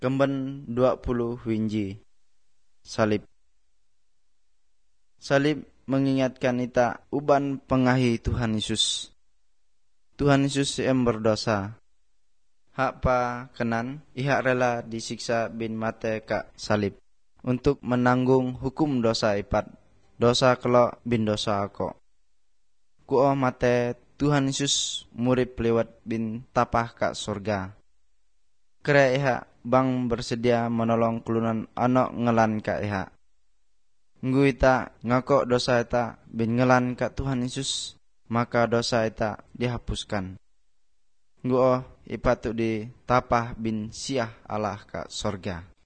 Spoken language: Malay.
Kemben 20 winji. Salib. Salib mengingatkan ita uban pengahi Tuhan Yesus. Tuhan Yesus yang berdosa. Hak pa kenan, ihak rela disiksa bin mate kak salib. Untuk menanggung hukum dosa ipat. Dosa kelok bin dosa ako. Kuo mate Tuhan Yesus murip lewat bin tapah kak surga. Kere ihak bang bersedia menolong kelunan anak ngelan kak ihak. Nggu ita ngakok dosa ita bin ngelan kak Tuhan Yesus, maka dosa ita dihapuskan. Nggu ipatu di tapah bin siah Allah kak surga.